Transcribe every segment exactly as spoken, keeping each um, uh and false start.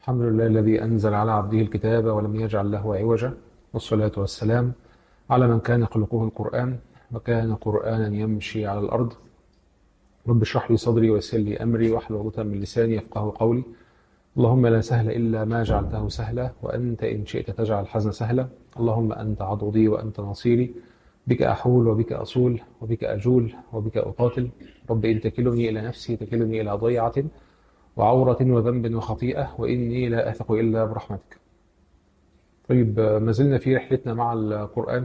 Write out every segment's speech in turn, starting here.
الحمد لله الذي أنزل على عبده الكتاب ولم يجعل له عوجا، والصلاة والسلام على من كان خلقه القرآن وكان قرآنا يمشي على الأرض. رب اشرح لي صدري ويسر لي أمري واحلل عقدة من لساني يفقهوا قولي. اللهم لا سهل إلا ما جعلته سهلا، وأنت إن شئت تجعل الحزن سهلا. اللهم أنت عضدي وأنت نصيري، بك أحول وبك أصول وبك أجول وبك أقاتل. رب إن تكلني إلى نفسي تكلني إلى ضيعة وعورة وذنب وخطيئة، وإني لا أثق إلا برحمتك. طيب، ما زلنا في رحلتنا مع القرآن.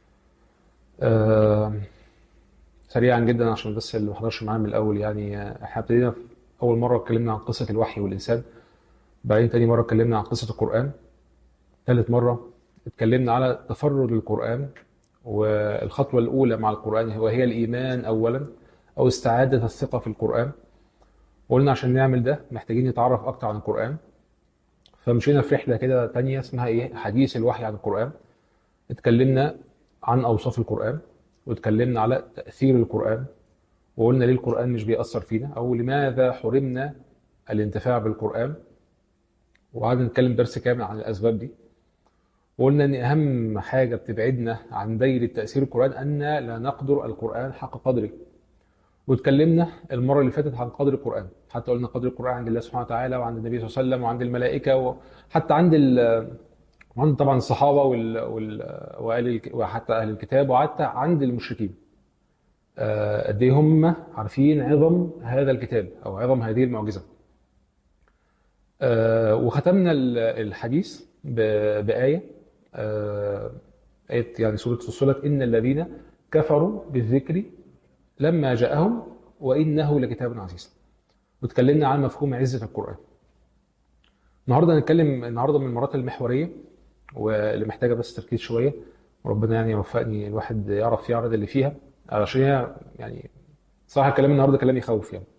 آه سريعا جدا عشان بس اللي ما حضرش معانا من الأول. يعني آه، احنا ابتدينا في أول مرة اتكلمنا عن قصة الوحي والإنسان، بعدين تاني مرة اتكلمنا عن قصة القرآن، ثالث مرة اتكلمنا على تفرد القرآن والخطوة الأولى مع القرآن وهي الإيمان أولا، أو استعادة الثقة في القرآن. وقلنا عشان نعمل ده محتاجين نتعرف أكتر عن القرآن، فمشينا في رحلة كده تانية اسمها إيه؟ حديث الوحي عن القرآن. اتكلمنا عن أوصاف القرآن، واتكلمنا على تأثير القرآن، وقلنا ليه القرآن مش بيأثر فينا، أو لماذا حرمنا الانتفاع بالقرآن. وقعدنا نتكلم درس كامل عن الأسباب دي، وقلنا إن أهم حاجة بتبعدنا عن دايرة تأثير القرآن أن لا نقدر القرآن حق قدره. واتكلمنا المرة اللي فاتت عن قدر القرآن، حتى قلنا قدر القرآن عند الله سبحانه وتعالى وعند النبي صلى الله عليه وسلم وعند الملائكة، وحتى عند ال وعند طبعا الصحابة وال... وال... وأهل الك... وحتى أهل الكتاب، وحتى عند المشركين. آه، قد إيه هم عارفين عظم هذا الكتاب أو عظم هذه المعجزة. آه، وختمنا ال- الحديث ب... بآية، آه، آية يعني سورة فصلت إن الذين كفروا بالذكر لما جاءهم وإنه لكتاب عزيز. واتكلمنا عن مفهوم عزة القرآن. النهارده هنتكلم النهارده من المرات المحورية واللي محتاجة بس تركيز شوية، وربنا يعني يوفقني الواحد يعرف يعرض اللي فيها، علشان هي يعني صراحة الكلام النهارده كلام يخوف يعني.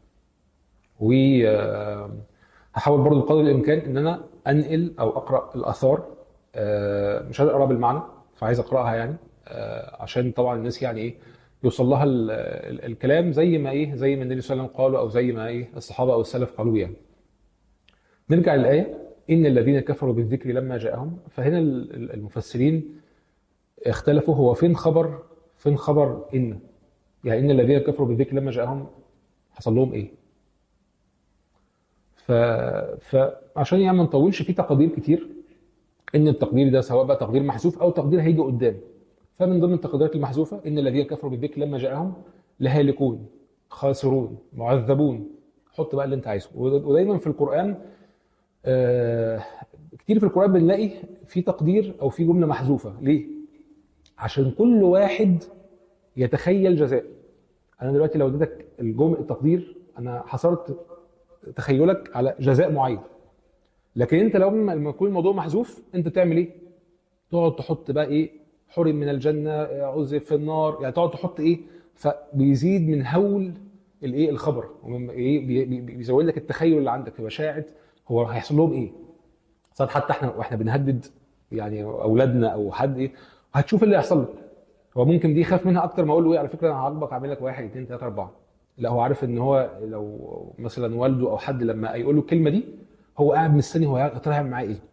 وهحاول برضو بقدر الإمكان إن أنا أنقل أو أقرأ الآثار. آه، مش هقرأ بالمعنى، فعايز أقرأها يعني، آه، عشان طبعا الناس يعني إيه يوصل لها ال- ال- الكلام زي ما إيه زي ما النبي صلى الله عليه وسلم قاله، أو زي ما إيه الصحابة أو السلف قالوه يعني. نرجع للآية إن الذين كفروا بالذكر لما جاءهم. فهنا ال- ال- المفسرين اختلفوا، هو فين خبر فين خبر إن، يعني إن الذين كفروا بالذكر لما جاءهم حصل لهم إيه؟ ف... فعشان يعني ما نطولش في تقادير كتير، إن التقدير ده سواء بقى تقدير محذوف أو تقدير هيجي قدام. فمن ضمن التقديرات المحذوفة إن الذين كفروا بالذكر لما جاءهم لهالكون خاسرون معذبون. حط بقى اللي أنت عايزه. ودايما في القرآن، آه، كتير في القرآن بنلاقي في تقدير أو في جملة محذوفة. ليه؟ عشان كل واحد يتخيل جزاء. انا دلوقتي لو اديتك الجمله التقدير، انا حصرت تخيلك على جزاء معين. لكن انت لو لما يكون الموضوع محذوف، انت تعمل ايه؟ تقعد تحط بقى ايه؟ حرم من الجنه، عذب في النار، يعني تقعد تحط ايه؟ فبيزيد من هول الايه الخبر، ومن ايه بي- بي- بيزود لك التخيل اللي عندك في مشاعر هو هيحصل لهم ايه. صار حتى احنا واحنا بنهدد يعني اولادنا او حد ايه، هتشوف اللي هيحصل لك. هو ممكن دي يخاف منها اكتر ما اقول له ايه على فكره انا هعاقبك اعمل لك واحد اتنين تلاته اربعه. لا، هو عارف ان هو لو مثلا والده او حد لما يقول له الكلمه دي، هو قاعد مستني هو يا ترى هيعمل معاه ايه.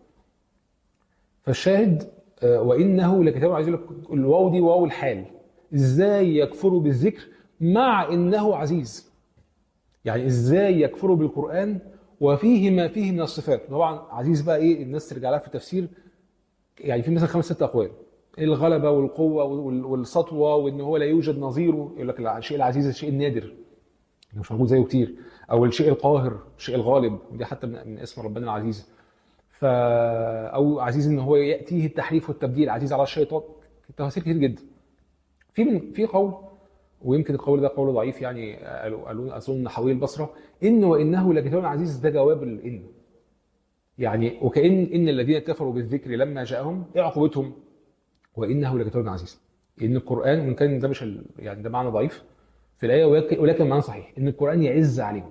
فالشاهد، آه، وانه لكتاب عزيز. يقول لك الواو دي واو الحال. ازاي يكفروا بالذكر مع انه عزيز؟ يعني ازاي يكفروا بالقران وفيه ما فيه من الصفات. طبعا عزيز بقى ايه الناس ترجع لها في التفسير، يعني في مثلا خمس ست اقوال: الغلبه والقوه وال- والسطوه، وان هو لا يوجد نظيره. يقول لك الشيء العزيز الشيء النادر اللي مش موجود زيه كتير، او الشيء القاهر الشيء الغالب، ودي حتى من من اسم ربنا العزيز. ف او عزيز ان هو ياتيه التحريف والتبديل، عزيز على الشيطان. تفاسير كتير جدا. في من في قول، ويمكن القول ده قول ضعيف يعني، قالوا قالوا اظن حوالي البصره، ان وانه لكتاب عزيز. ده جواب الان يعني، وكأن ان الذين كفروا بالذكر لما جاءهم ايه عقوبتهم؟ وانه لكتاب عزيز. ان القران، وان كان ده مش ال... يعني ده معنى ضعيف في الايه، ولكن ولكن معنى صحيح ان القران يعز عليهم.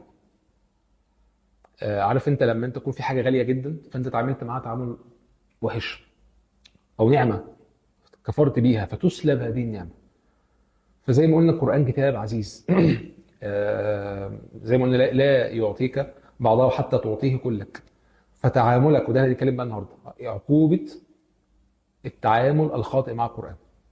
آه، عارف انت لما انت تكون في حاجه غاليه جدا، فانت اتعاملت معاها تعامل وحش، او نعمه كفرت بيها فتسلب هذه النعمه. فزي ما قلنا القران كتاب عزيز. آه، زي ما قلنا لا, لا يعطيك بعضه حتى تعطيه كلك. فتعاملك، وده هنتكلم بقى النهارده، عقوبه التعامل الخاطئ مع القران.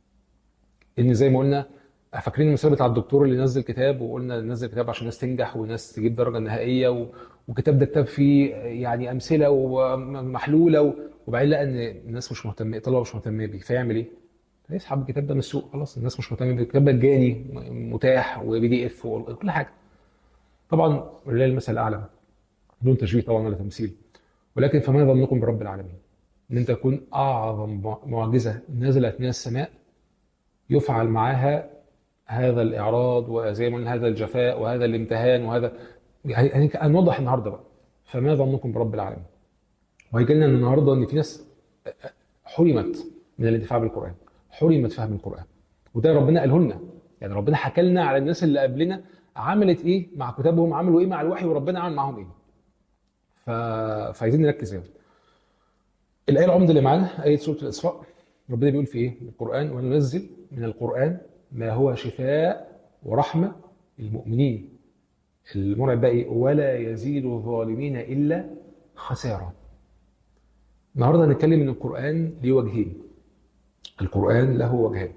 ان زي ما قلنا، فاكرين المثال بتاع الدكتور اللي نزل كتاب، وقلنا نزل كتاب عشان الناس تنجح والناس تجيب درجه نهائيه، و... والكتاب ده كتاب فيه يعني امثله ومحلوله، و... وبعدين لقى ان الناس مش مهتمه، الطلبه مش مهتمه بيه، فيعمل ايه؟ هيسحب الكتاب ده من السوق. خلاص الناس مش مهتمه بيه، الكتاب مجاني متاح وبي دي اف وكل حاجه. طبعا ولله المثل الاعلى، بدون تشبيه طبعا ولا تمثيل، ولكن فما ظنكم برب العالمين؟ ان انت تكون اعظم معجزه نزلت من السماء يفعل معاها هذا الاعراض، وزي ما قلنا هذا الجفاء وهذا الامتهان وهذا، يعني هنوضح النهارده بقى فما ظنكم برب العالمين. وهيجي لنا النهارده ان في ناس حرمت من الانتفاع بالقران، حرمت فهم القران، وده ربنا قاله لنا. يعني ربنا حكى لنا على الناس اللي قبلنا عملت ايه مع كتابهم، عملوا ايه مع الوحي، وربنا عمل معاهم ايه. ف... فعايزين نركز هنا. الايه العمده اللي معانا ايه سوره الاسراء. ربنا بيقول في ايه القران: وننزل من القران ما هو شفاء ورحمه للمؤمنين. المرعب بقى ايه: ولا يزيد الظالمين الا خسارا. النهارده هنتكلم ان القران ليه وجهين. القران له وجهين.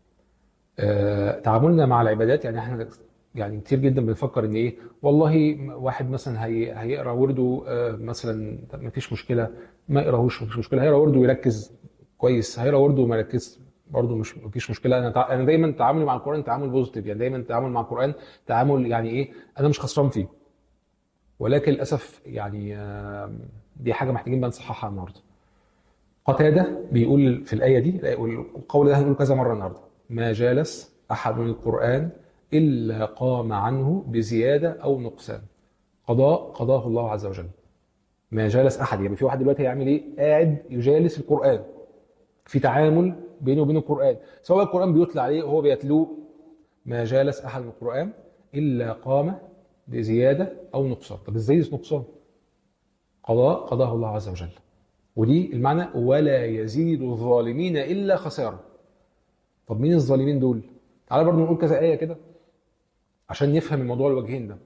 آه، تعاملنا مع العبادات، يعني احنا يعني كتير جدا بنفكر ان ايه، والله واحد مثلا هي هيقرا ورده آه مثلا ما فيش مشكله، ما يقراهوش ما فيش مشكله، هيقرا ورده ويركز كويس، هيقرا ورده وما يركز برضه مش ما فيش مشكله. انا تع... انا دايما تعاملي مع القران تعامل بوزيتيف، يعني دايما التعامل مع القران تعامل يعني ايه، انا مش خسران فيه. ولكن للاسف يعني آه دي حاجه محتاجين بقى نصححها النهارده. قتاده بيقول في الايه دي، القول ده هنقوله كذا مره النهارده: ما جالس احد من القران الا قام عنه بزياده او نقصان، قضاء قضاه الله عز وجل. ما جالس احد، يعني في واحد دلوقتي هيعمل ايه؟ قاعد يجالس القران، في تعامل بينه وبين القران، سواء القران بيتلى عليه وهو بيتلوه. ما جالس احد من القران الا قام بزياده او نقصان. طب ازاي نقصان؟ قضاء قضاه الله عز وجل. ودي المعنى: ولا يزيد الظالمين الا خسارة. طب مين الظالمين دول؟ تعالى برضو نقول كذا آية كده عشان نفهم الموضوع الوجهين ده.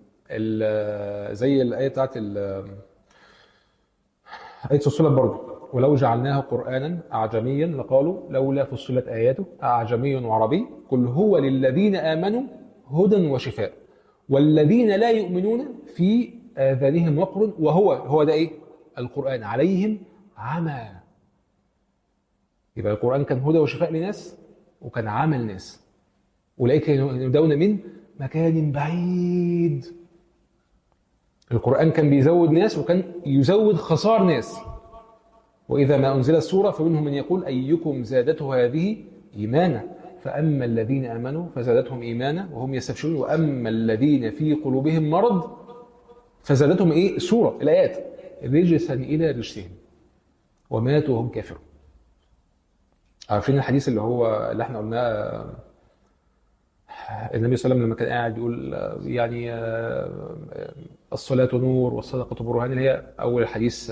زي الآية بتاعت آية فصلت برضو: ولو جعلناه قرآنا أعجميا لقالوا لولا فصلت آياته أعجمي وعربي قل هو للذين آمنوا هدى وشفاء والذين لا يؤمنون في آذانهم وقر وهو هو ده إيه؟ القرآن عليهم عمى. يبقى القرآن كان هدى وشفاء لناس وكان عمى لناس. أولئك ينادون من مكان بعيد. القرآن كان بيزود ناس وكان يزود خسار ناس. وإذا ما أنزلت سورة فمنهم من يقول أيكم زادته هذه إيمانا فأما الذين آمنوا فزادتهم إيمانا وهم يستبشرون وأما الذين في قلوبهم مرض فزادتهم إيه؟ سورة الآيات رجسا إلى رجسهم وماتوا وهم كافرون. عارفين الحديث اللي هو اللي احنا قلناه، النبي صلى الله عليه وسلم لما كان قاعد يقول يعني الصلاة نور والصدقة برهان، اللي هي أول الحديث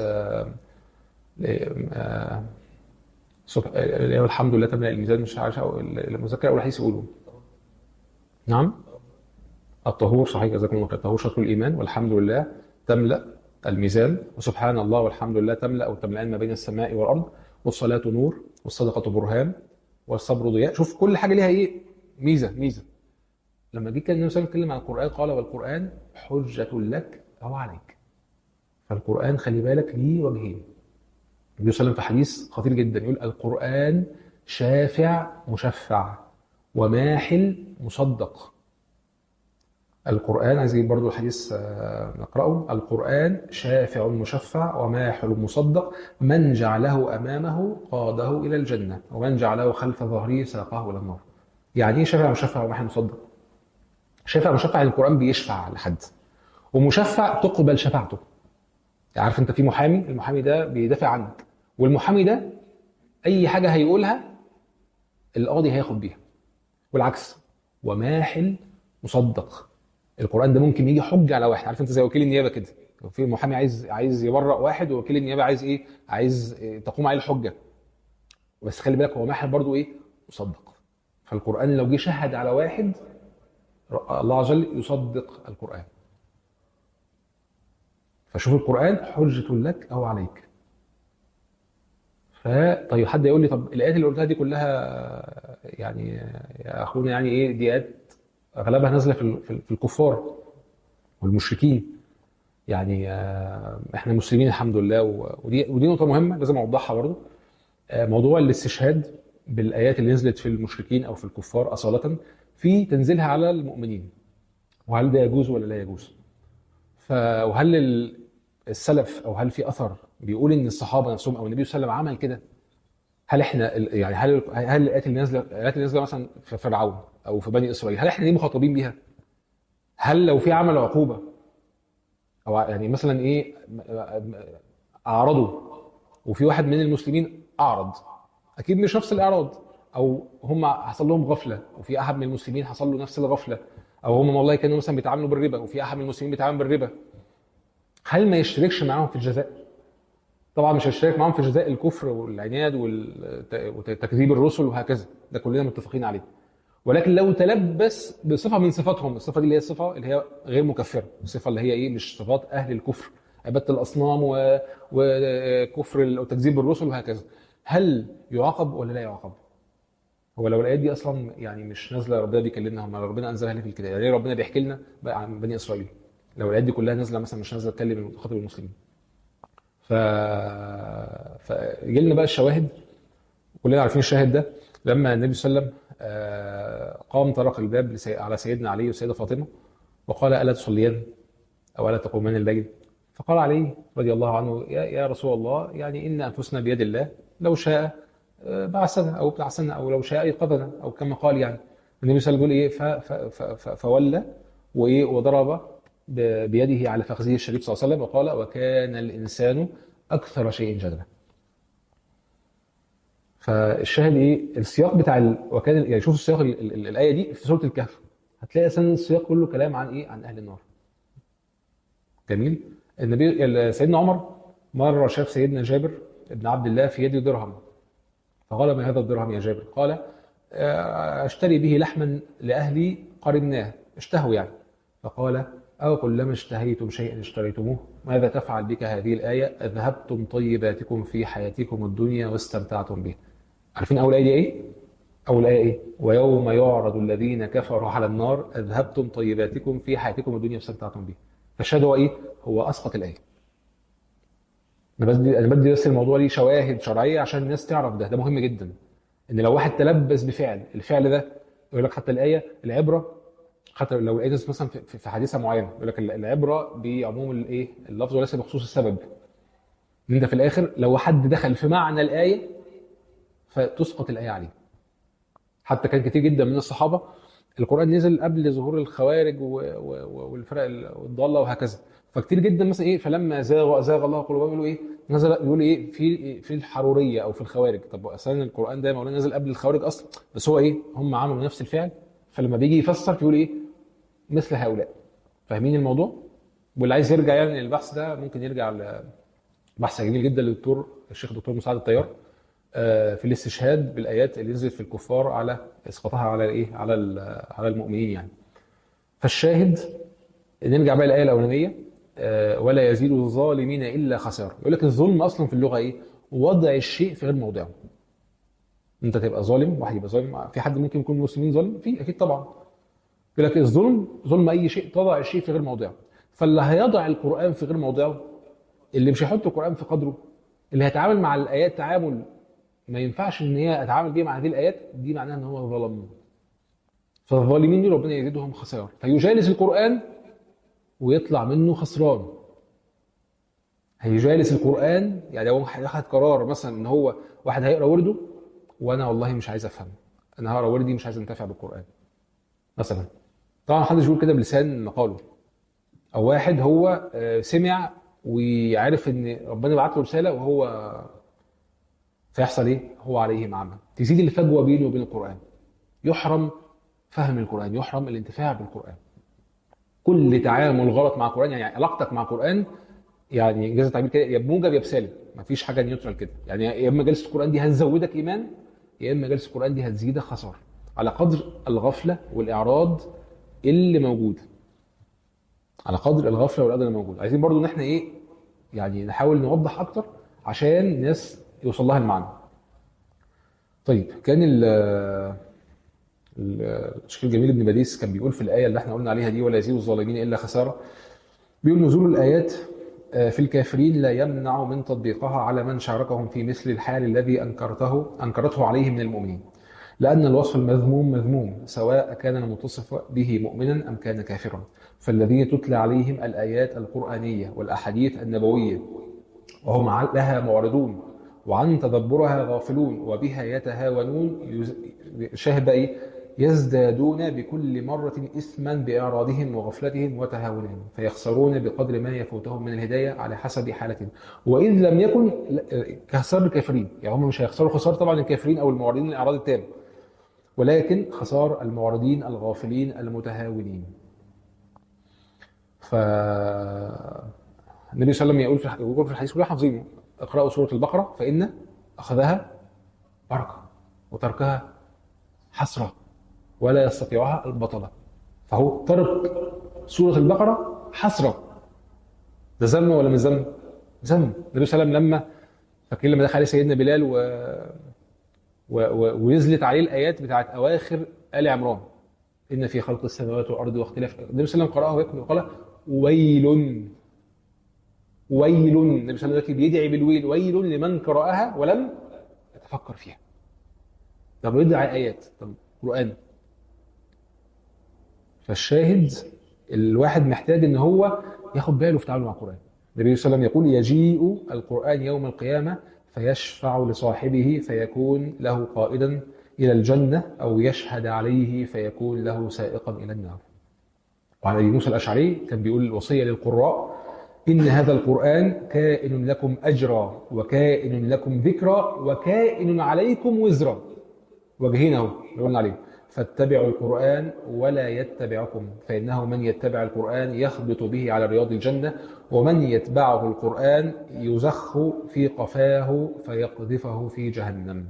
اللي هو الحمد لله تملأ الميزان، مش عارف المذكر أول حديث يقوله. نعم الطهور صحيح جزاكم الله خير. الطهور شطر الإيمان والحمد لله تملأ الميزان وسبحان الله والحمد لله تملأ أو تملأان ما بين السماء والأرض والصلاة نور والصدقة برهان والصبر ضياء. شوف كل حاجة ليها إيه؟ ميزة ميزة. لما جه كان النبي صلى الله عليه وسلم يتكلم عن القرآن قال والقرآن حجة لك أو عليك. فالقرآن خلي بالك ليه وجهين. النبي صلى الله عليه وسلم في حديث خطير جدا يقول القرآن شافع مشفع وماحل مصدق. القرآن عايز اجيب برضو الحديث نقرأه: القرآن شافع مشفع وماحل مصدق من جعله أمامه قاده إلى الجنة ومن جعله خلف ظهره ساقه إلى النار. يعني ايه شافع مشفع وماحل مصدق؟ شافع مشفع يعني القرآن بيشفع لحد، ومشفع تقبل شفاعته. يعني عارف انت في محامي، المحامي ده بيدافع عنك، والمحامي ده اي حاجة هيقولها القاضي هياخد بيها، والعكس. وماحل مصدق، القرآن ده ممكن يجي حجة على واحد. عارف انت زي وكيل النيابة كده، في محامي عايز عايز يبرأ واحد ووكيل النيابة عايز ايه؟ عايز تقوم عليه الحجة. بس خلي بالك هو ماحل برضو ايه؟ مصدق. فالقرآن لو جه شهد على واحد الله عز وجل يصدق القرآن. فشوف القرآن حجة لك أو عليك. فطيب حد يقول لي طب الآيات اللي قلتها دي كلها يعني يا أخونا يعني إيه دي آيات أغلبها نازلة في ال- في ال- في الكفار والمشركين. يعني آه، إحنا مسلمين الحمد لله، و- ودي ودي نقطة مهمة لازم أوضحها برضو. آه، موضوع الاستشهاد بالآيات اللي نزلت في المشركين أو في الكفار أصالة في تنزيلها على المؤمنين، وهل ده يجوز ولا لا يجوز؟ ف وهل ال- السلف او هل في اثر بيقول ان الصحابه نفسهم او النبي صلى الله عليه وسلم عمل كده؟ هل احنا ال- يعني هل هل الايات اللي نازله الايات اللي نازله مثلا في فرعون او في بني اسرائيل هل احنا ليه مخاطبين بيها؟ هل لو في عمل عقوبه او ع- يعني مثلا ايه م- م- اعرضوا وفي واحد من المسلمين اعرض، اكيد مش نفس الاعراض، او هم حصل لهم غفله وفي احد من المسلمين حصل له نفس الغفله، او هم والله كانوا مثلا بيتعاملوا بالربا وفي احد من المسلمين بيتعامل بالربا، هل ما يشتركش معاهم في الجزاء؟ طبعا مش هيشترك معاهم في جزاء الكفر والعناد والت- وتكذيب الرسل وهكذا، ده كلنا متفقين عليه. ولكن لو تلبس بصفه من صفاتهم، الصفه دي اللي هي الصفه اللي هي غير مكفره، الصفه اللي هي ايه مش صفات اهل الكفر، عباده الاصنام و- وكفر ال- وتكذيب الرسل وهكذا، هل يعاقب ولا لا يعاقب؟ هو لو الايات دي اصلا يعني مش نازله ربنا بيكلمنا، هم ربنا انزلها ليه في الكتاب؟ يعني ليه ربنا بيحكي لنا بقى عن بني اسرائيل لو الايات دي كلها نازله مثلا مش نازله تكلم خاطب المسلمين؟ ف فجي لنا بقى الشواهد، كلنا عارفين الشاهد ده. لما النبي صلى الله عليه وسلم آه، قام طرق الباب لسي... على سيدنا علي والسيده فاطمه وقال الا تصليان او الا تقومان الليل؟ فقال علي رضي الله عنه يا, يا رسول الله يعني ان انفسنا بيد الله، لو شاء آه، بعثنا او بعثنا او لو شاء ايقظنا او كما قال يعني. النبي صلى الله عليه وسلم بيقول ايه ف... ف... ف... فولى وايه وضرب ب- بيده على فخذه الشريف صلى الله عليه وسلم وقال وكان الانسان اكثر شيء جدلا. فالشاهد ايه السياق بتاع ال... وكان يعني شوف السياق ال... ال... ال- الايه دي في سوره الكهف هتلاقي اساسا السياق كله كلام عن ايه عن اهل النار. جميل. النبي ال- سيدنا عمر مره شاف سيدنا جابر ابن عبد الله في يده درهم، فقال ما هذا الدرهم يا جابر؟ قال آه، اشتري به لحما لاهلي قرناه اشتهوا يعني. فقال أو كلما اشتهيتم شيئا اشتريتموه؟ ماذا تفعل بك هذه الآية؟ أذهبتم طيباتكم في حياتكم الدنيا واستمتعتم به. عارفين أول آية دي إيه؟ أول آية إيه؟ ويوم يعرض الذين كفروا على النار أذهبتم طيباتكم في حياتكم الدنيا واستمتعتم به. فالشاهد هو إيه؟ هو أسقط الآية. أنا بدي أنا بدي بس الموضوع ليه شواهد شرعية عشان الناس تعرف ده، ده مهم جدا. إن لو واحد تلبس بفعل، الفعل ده يقول لك حتى الآية العبرة، حتى لو الآية دي مثلا في في- في حديثة معينة يقول لك العبرة بعموم الإيه؟ اللفظ وليس بخصوص السبب. إن أنت في الآخر لو حد دخل في معنى الآية فتسقط الآية عليه. حتى كان كتير جدا من الصحابه القران نزل قبل ظهور الخوارج و- و- والفرق الضاله وهكذا، فكتير جدا مثلا ايه فلما زاغ زاغ الله قلوبهم يقولوا ايه نزل يقول ايه في في الحروريه او في الخوارج. طب اصلا القران ده مولانا نزل قبل الخوارج اصلا، بس هو ايه هم عملوا نفس الفعل، فلما بيجي يفسر يقول ايه مثل هؤلاء. فاهمين الموضوع؟ واللي عايز يرجع يعني للبحث ده ممكن يرجع لبحث جميل جدا للدكتور الشيخ دكتور مساعد الطيار آه، في الاستشهاد بالايات اللي نزلت في الكفار على اسقاطها على الايه على ال- على المؤمنين يعني. فالشاهد نرجع بقى الايه الاولانيه آه، ولا يزيد الظالمين الا خسارا. يقول لك الظلم اصلا في اللغه ايه؟ وضع الشيء في غير موضعه. انت تبقى ظالم، واحد يبقى ظالم، في حد ممكن يكون مسلمين ظالم؟ في اكيد طبعا. يقول لك الظلم ظلم اي شيء تضع الشيء في غير موضعه. فاللي هيضع القران في غير موضعه، اللي مش هيحط القران في قدره، اللي هيتعامل مع الايات تعامل ما ينفعش ان هي اتعامل بيها مع هذه الايات، دي معناها ان هو ظلم. فالظالمين دي ربنا يزيدهم خسائر، فيجالس القران ويطلع منه خسران. هيجالس القران يعني هو هياخد قرار مثلا ان هو واحد هيقرا ورده وانا والله مش عايز افهم، انا هقرا وردي مش عايز انتفع بالقران مثلا. طبعا محدش بيقول كده بلسان مقاله. او واحد هو آه، سمع وعارف ان ربنا بعت له رساله وهو فيحصل ايه؟ هو عليه عمى، تزيد الفجوه بينه وبين القران، يحرم فهم القران، يحرم الانتفاع بالقران. كل تعامل غلط مع القران، يعني علاقتك مع القران يعني انجاز التعبير كده يا بموجب يا بسالب، مفيش حاجه نيوترال كده. يعني يا اما جلسه القران دي هتزودك ايمان، يا اما جلسه القران دي هتزيدك خساره على قدر الغفله والاعراض اللي موجود، على قدر الغفله والاعراض اللي موجود. عايزين برضو ان احنا ايه يعني نحاول نوضح اكتر عشان الناس يوصل لها المعنى. طيب كان ال ال- الشيخ الجميل ابن باديس كان بيقول في الآية اللي احنا قلنا عليها دي: ولا يزيد الظالمين إلا خسارة. بيقول: نزول الآيات آه، في الكافرين لا يمنع من تطبيقها على من شاركهم في مثل الحال الذي أنكرته أنكرته عليه من المؤمنين، لأن الوصف المذموم مذموم سواء كان المتصف به مؤمنا أم كان كافرا. فالذين تتلى عليهم الآيات القرآنية والأحاديث النبوية وهم عن- لها معرضون وعن تدبرها غافلون وبها يتهاونون، يز- شاهد بقى ايه؟ يزدادون بكل مرة إثما بإعراضهم وغفلتهم وتهاونهم، فيخسرون بقدر ما يفوتهم من الهداية على حسب حالتهم، وإذ لم يكن ل- كخسار الكافرين. يعني هم مش هيخسروا خسارة طبعا الكافرين أو المعرضين الإعراض التام، ولكن خسار المعرضين الغافلين المتهاونين. ف النبي صلى الله عليه وسلم يقول في يقول في الحديث كلنا حافظينه: اقرأوا سورة البقرة فإن أخذها بركة وتركها حسرة ولا يستطيعها البطلة. فهو ترك سورة البقرة حسرة. ده ذم ولا مش ذم؟ ذم. النبي صلى الله عليه وسلم لما فاكرين لما دخل عليه سيدنا بلال و... و... و... ونزلت عليه الآيات بتاعت أواخر آل عمران: إن في خلق السماوات والأرض واختلاف، النبي صلى الله عليه وسلم قرأه ويكتب وقال: ويل ويل. النبي صلى الله عليه وسلم بيدعي بالويل: ويل لمن قرأها ولم يتفكر فيها. طب يدعي آيات، طب قرآن. فالشاهد الواحد محتاج ان هو ياخد باله في تعامله مع القرآن. النبي صلى الله عليه وسلم يقول: يجيء القرآن يوم القيامة فيشفع لصاحبه فيكون له قائدا إلى الجنة، أو يشهد عليه فيكون له سائقا إلى النار. وعن أبي موسى الأشعري كان بيقول الوصية للقراء: إن هذا القرآن كائن لكم أجرا وكائن لكم ذكرا وكائن عليكم وزرا. وجهين اهو اللي قلنا عليه: فاتبعوا القرآن ولا يتبعكم، فإنه من يتبع القرآن يخبط به على رياض الجنة، ومن يتبعه القرآن يزخ في قفاه فيقذفه في جهنم.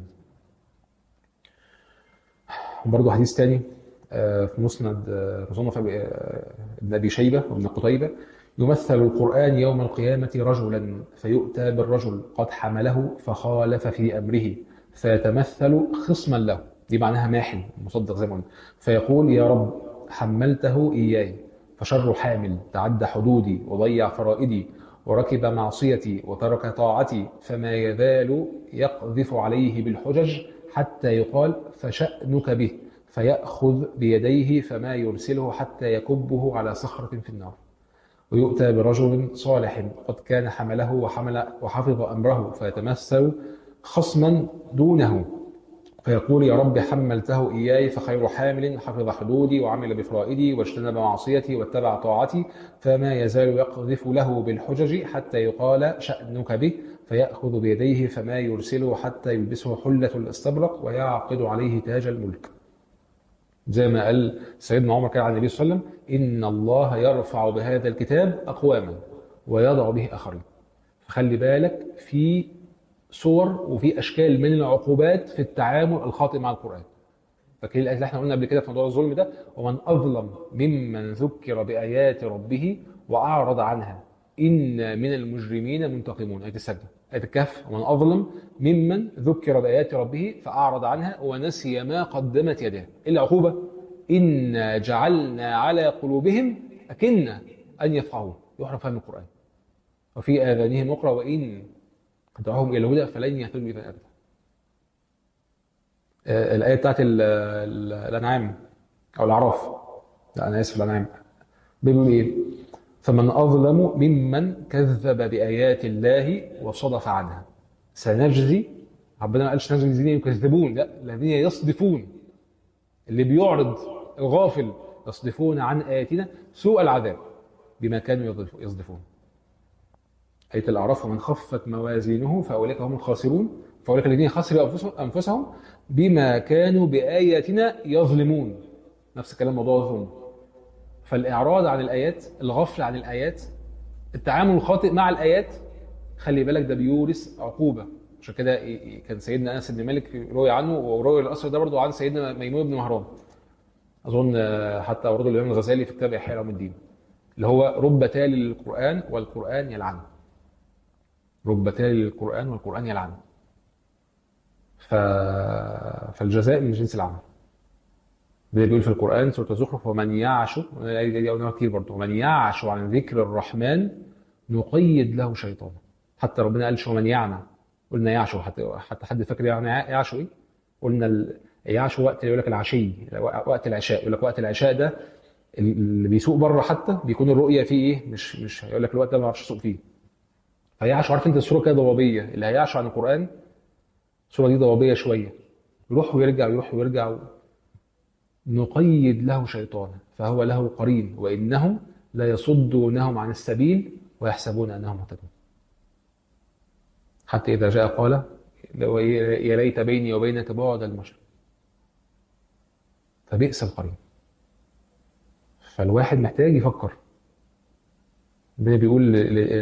وبرضه حديث تاني آه، في مسند آه، مصنف أبي- آه، ابن أبي شيبة وابن قتيبة: يمثل القرآن يوم القيامة رجلا فيؤتى بالرجل قد حمله فخالف في أمره فيتمثل خصما له. دي معناها ماحل مصدق زي ما قلنا. فيقول: يا رب حملته إياي فشر حامل تعدى حدودي وضيع فرائدي وركب معصيتي وترك طاعتي، فما يزال يقذف عليه بالحجج حتى يقال: فشأنك به، فيأخذ بيديه فما يرسله حتى يكبه على صخرة في النار. ويؤتى برجل صالح قد كان حمله وحمل وحفظ أمره فيتمثل خصما دونه، فيقول: يا رب حملته إياي فخير حامل حفظ حدودي وعمل بفرائدي واجتنب معصيتي واتبع طاعتي، فما يزال يقذف له بالحجج حتى يقال: شأنك به، فيأخذ بيديه فما يرسله حتى يلبسه حلة الاستبرق ويعقد عليه تاج الملك. زي ما قال سيدنا عمر كان عن النبي صلى الله عليه وسلم: إن الله يرفع بهذا الكتاب أقواما ويضع به آخرين. فخلي بالك في صور وفي أشكال من العقوبات في التعامل الخاطئ مع القرآن. فاكرين الآية اللي احنا قلنا قبل كده في موضوع الظلم ده: ومن أظلم ممن ذكر بآيات ربه وأعرض عنها إنا من المجرمين منتقمون. آية السجدة. آية الكهف: ومن أظلم ممن ذكر بآيات ربه فأعرض عنها ونسي ما قدمت يداه. إيه العقوبة؟ إنا جعلنا على قلوبهم أكنة أن يفقهوا، يحرف فهم القرآن، وفي آذانهم وقرا وإن دعوهم إلى الهدى فلن يهتدوا إذا أبدا. آه، الآية بتاعت ال- ال- الأنعام أو الأعراف، لا أنا آسف، الأنعام، بيقول إيه؟ فمن أظلم ممن كذب بآيات الله وصدف عنها سنجزي. ربنا ما قالش نجزي الذين يكذبون، لا، الذين يصدفون، اللي بيعرض الغافل، يصدفون عن آياتنا سوء العذاب بما كانوا يضف- يصدفون. آية الأعراف: ومن خفت موازينه فأولئك هم الخاسرون، فأولئك الذين خسروا أنفسهم أنفسهم بما كانوا بآياتنا يظلمون. نفس الكلام موضوع الظلم. فالإعراض عن الآيات، الغفل عن الآيات، التعامل الخاطئ مع الآيات، خلي بالك ده بيورث عقوبة. عشان كده كان سيدنا أنس بن مالك روي عنه، وروي الأثر ده برضه عن سيدنا ميمون بن مهران، أظن حتى أورده الإمام الغزالي في كتاب إحياء علوم الدين، اللي هو: رب تالي للقرآن والقرآن يلعنه. رب تالي للقرآن والقرآن يلعنه. ف... فالجزاء من جنس العمل. ده بيقول في القرآن سورة الزخرف: ومن يعش، الآية دي قلناها كتير برضه، ومن يعش عن ذكر الرحمن نقيد له شيطانا. حتى ربنا قالش ومن يعنى، قلنا يعشو. حتى حتى حد فاكر يعني يعشو ايه؟ قلنا ال... يعشو وقت يقول لك العشي، وقت العشاء. يقول لك وقت العشاء ده اللي بيسوق بره حتى بيكون الرؤيه فيه ايه؟ مش مش هيقول لك الوقت ده ما بعرفش اسوق فيه. فيعشو، عارف انت الصوره كده ضبابيه، اللي هيعشو عن القرآن الصوره دي ضبابيه شويه، يروح ويرجع يروح ويرجع. نقيد له شيطانا فهو له قرين وإنهم لا يصدونهم عن السبيل ويحسبون أنهم مهتدون. حتى إذا جاء قال لو يا ليت بيني وبينك بعد المشرق. فبئس القرين. فالواحد محتاج يفكر. ربنا بيقول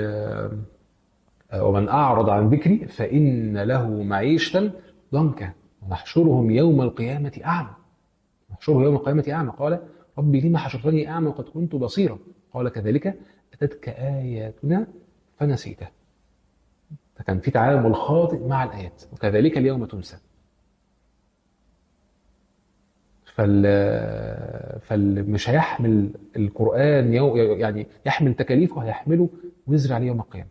ومن أعرض عن ذكري فإن له معيشة ضنكا ونحشرهم يوم القيامة أعمى. نحشره يوم القيامة أعمى. قال ربي لما حشرتني أعمى وقد كنت بصيرا. قال كذلك أتتك آياتنا فنسيتها. فكان في تعامل خاطئ مع الآيات. وكذلك اليوم تنسى. فال فال مش هيحمل القرآن يوم، يعني يحمل تكاليفه، هيحمله وزر عليه يوم القيامة.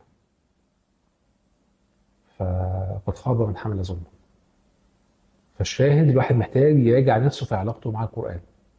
فقد خاب من حمل ظلما. فالشاهد الواحد محتاج يراجع نفسه في علاقته مع القرآن.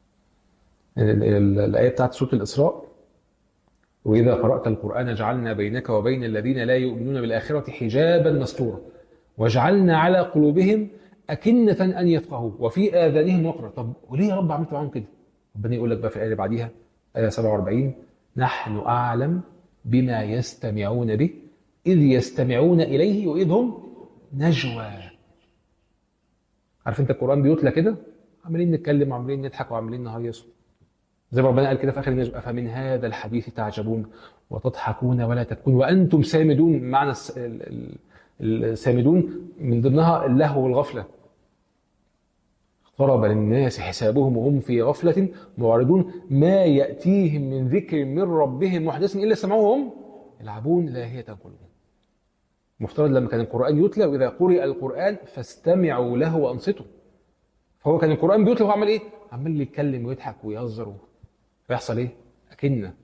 الآية بتاعت سورة الإسراء: وإذا قرأت القرآن جعلنا بينك وبين الذين لا يؤمنون بالآخرة حجابا مستورا وجعلنا على قلوبهم أكنة أن يفقهوا وفي آذانهم وقرا. طب وليه يا رب عملت معاهم كده؟ ربنا يقول لك بقى في الآية اللي بعديها آية سبعة وأربعين: نحن أعلم بما يستمعون به إذ يستمعون إليه وإذ هم نجوى. عارف أنت القرآن بيتلى كده عمالين نتكلم وعمالين نضحك وعمالين نهيص، زي ما ربنا قال كده في آخر النجوى: أفمن هذا الحديث تعجبون وتضحكون ولا تبكون وأنتم سامدون. معنى السامدون من ضمنها اللهو والغفلة. اقترب للناس حسابهم وهم في غفلة معرضون ما يأتيهم من ذكر من ربهم محدث إلا سمعوه وهم يلعبون لاهية قلوبهم. مفترض لما كان القرآن يتلى وإذا قرئ القرآن فاستمعوا له وأنصتوا. فهو كان القرآن بيتلى وعمل إيه؟ عمال يتكلم ويضحك ويهزر. فيحصل إيه؟ أكنة.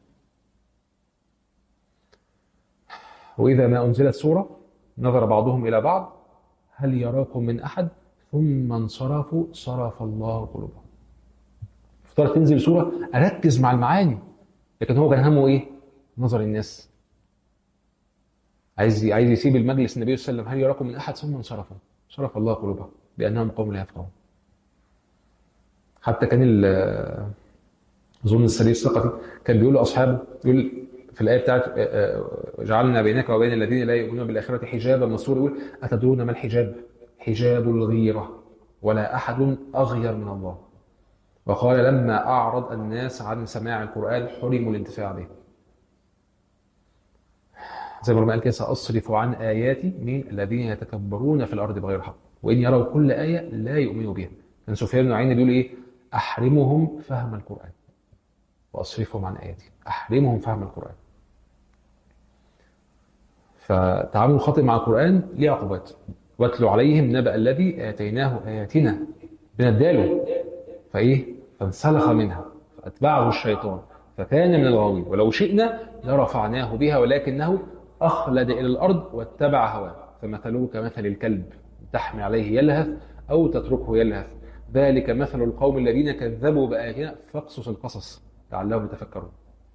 وإذا ما أنزلت سورة نظر بعضهم إلى بعض هل يراكم من أحد ثم انصرفوا صرف الله قلوبهم. افترض تنزل سورة أركز مع المعاني، لكن هو كان همه إيه؟ نظر الناس. عايز عايز يسيب المجلس. النبي صلى الله عليه وسلم: هل يراكم من أحد ثم انصرفوا صرف الله قلوبهم بأنهم قوم لا يفقهون. حتى كان أظن السري الثقفي كان بيقول لأصحابه، يقول في الآية بتاعت جعلنا بينك وبين الذين لا يؤمنون بالآخرة حجابا مستورا، يقول: أتدرون ما الحجاب؟ حجاب الغيرة ولا أحد أغير من الله. وقال: لما أعرض الناس عن سماع القرآن حرموا الانتفاع به. زي ما قال كده: سأصرف عن آياتي من الذين يتكبرون في الأرض بغير حق وإن يروا كل آية لا يؤمنوا بها. كان سفيان بن عيينة بيقول إيه؟ أحرمهم فهم القرآن وأصرفهم عن آياتي. أحرمهم فهم القرآن. فالتعامل الخاطئ مع القرآن ليه عقوبات. واتلو عليهم نبأ الذي آتيناه آياتنا بنداله فإيه؟ فانسلخ منها فأتبعه الشيطان فكان من الغاوين ولو شئنا لرفعناه بها ولكنه أخلد إلى الأرض واتبع هواه فمثله كمثل الكلب تحمل عليه يلهث أو تتركه يلهث ذلك مثل القوم الذين كذبوا بآياتنا فاقصص القصص لعلهم يتفكرون.